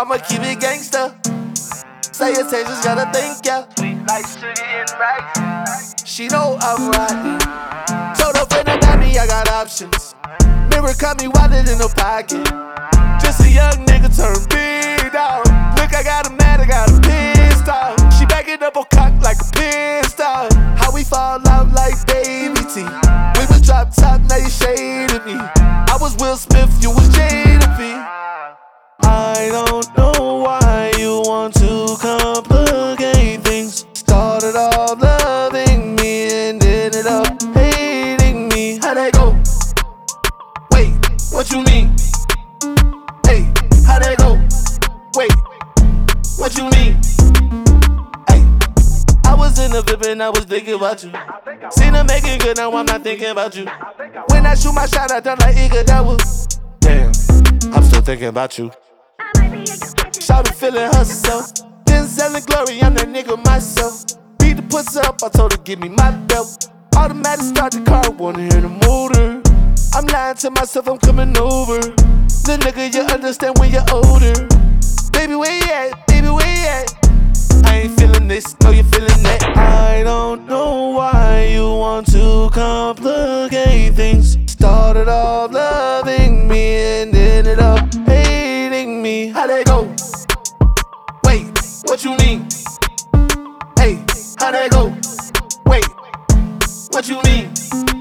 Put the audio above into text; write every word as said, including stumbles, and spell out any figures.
I'ma keep it gangsta. Say attention's gotta thank ya. Sweet like sugar and rice. She know I'm riding. Told her friend about me, I got options. Mirror caught me wallet in the pocket. Just a young nigga turned big dog. Look, I got him mad, I got him pissed off. She backing up on cock like a pistol. How we fall out like baby T. We was drop top, now you shaded me. I was Will Smith, you was Jada P. I don't know why you want to complicate things. Started off loving me and ended up hating me. How'd that go? Wait, what you mean? Hey, how'd that go? Wait, what you mean? Hey, I was in the V I P and I was thinking about you. Seen her making good, now I'm not thinking about you. When I shoot my shot, I done like Iguodala. Damn, I'm still thinking about you. Shawty feeling herself. Then selling glory, I'm that nigga myself. Beat the pussy up, I told her give me my belt. Automatic start the car, wanna hear the motor. I'm lying to myself, I'm coming over. The nigga, you understand when you're older. Baby, where you at? Baby, where you at? I ain't feeling this, no, you feeling that. I don't know why you want to complicate things. Started off loving me and ended up hating me. How'd that go? Wait, what you mean? Hey, how'd that go? Wait, what you mean?